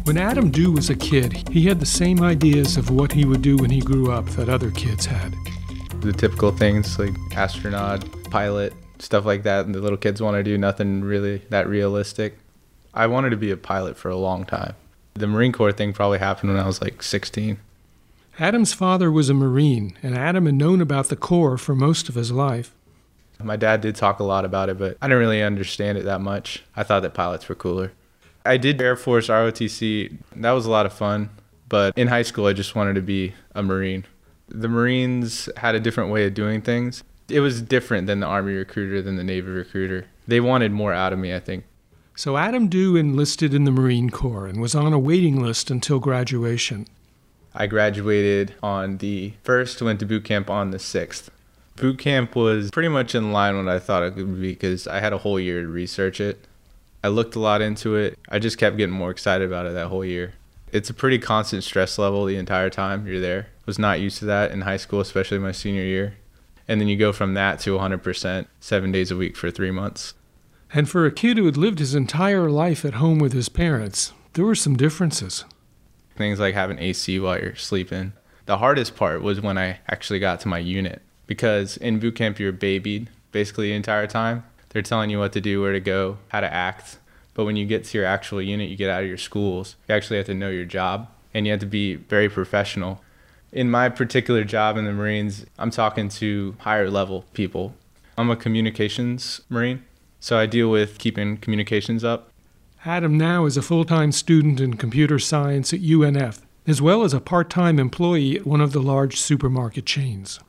When Adam Dew was a kid, he had the same ideas of what he would do when he grew up that other kids had. The typical things like astronaut, pilot, stuff like that, and the little kids want to do, nothing really that realistic. I wanted to be a pilot for a long time. The Marine Corps thing probably happened when I was like 16. Adam's father was a Marine, and Adam had known about the Corps for most of his life. My dad did talk a lot about it, but I didn't really understand it that much. I thought that pilots were cooler. I did Air Force ROTC. That was a lot of fun, but in high school I just wanted to be a Marine. The Marines had a different way of doing things. It was different than the Army recruiter, than the Navy recruiter. They wanted more out of me, I think. So Adam Dew enlisted in the Marine Corps and was on a waiting list until graduation. I graduated on the 1st, went to boot camp on the 6th. Boot camp was pretty much in line with what I thought it would be because I had a whole year to research it. I looked a lot into it. I just kept getting more excited about it that whole year. It's a pretty constant stress level the entire time you're there. Was not used to that in high school, especially my senior year. And then you go from that to 100%, 7 days a week for 3 months. And for a kid who had lived his entire life at home with his parents, there were some differences. Things like having AC while you're sleeping. The hardest part was when I actually got to my unit, because in boot camp you're babied basically the entire time. They're telling you what to do, where to go, how to act. But when you get to your actual unit, you get out of your schools, you actually have to know your job, and you have to be very professional. In my particular job in the Marines, I'm talking to higher level people. I'm a communications Marine, so I deal with keeping communications up. Adam now is a full-time student in computer science at UNF, as well as a part-time employee at one of the large supermarket chains.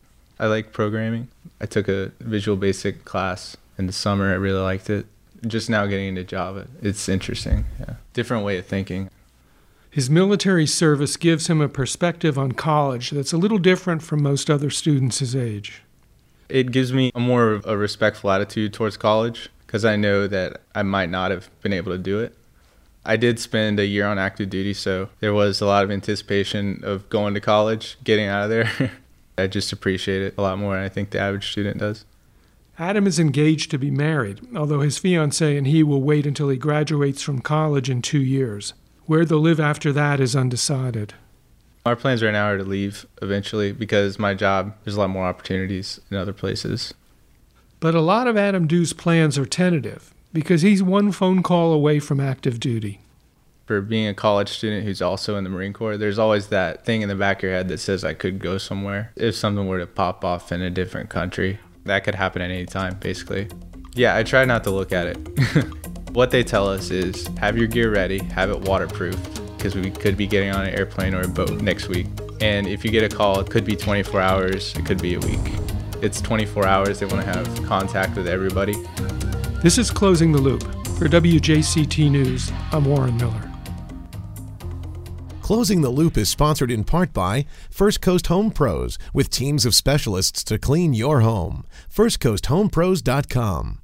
I like programming. I took a Visual Basic class in the summer. I really liked it. Just now getting into Java. It's interesting. Yeah. Different way of thinking. His military service gives him a perspective on college that's a little different from most other students his age. It gives me a more of a respectful attitude towards college, because I know that I might not have been able to do it. I did spend a year on active duty, so there was a lot of anticipation of going to college, getting out of there. I just appreciate it a lot more than I think the average student does. Adam is engaged to be married, although his fiancée and he will wait until he graduates from college in 2 years. Where they'll live after that is undecided. Our plans right now are to leave eventually because my job, there's a lot more opportunities in other places. But a lot of Adam Dew's plans are tentative because he's one phone call away from active duty. For being a college student who's also in the Marine Corps, there's always that thing in the back of your head that says I could go somewhere. If something were to pop off in a different country, that could happen at any time, basically. Yeah, I try not to look at it. What they tell us is have your gear ready, have it waterproof, because we could be getting on an airplane or a boat next week. And if you get a call, it could be 24 hours, it could be a week. It's 24 hours, they want to have contact with everybody. This is Closing the Loop. For WJCT News, I'm Warren Miller. Closing the Loop is sponsored in part by First Coast Home Pros, with teams of specialists to clean your home. FirstCoastHomePros.com.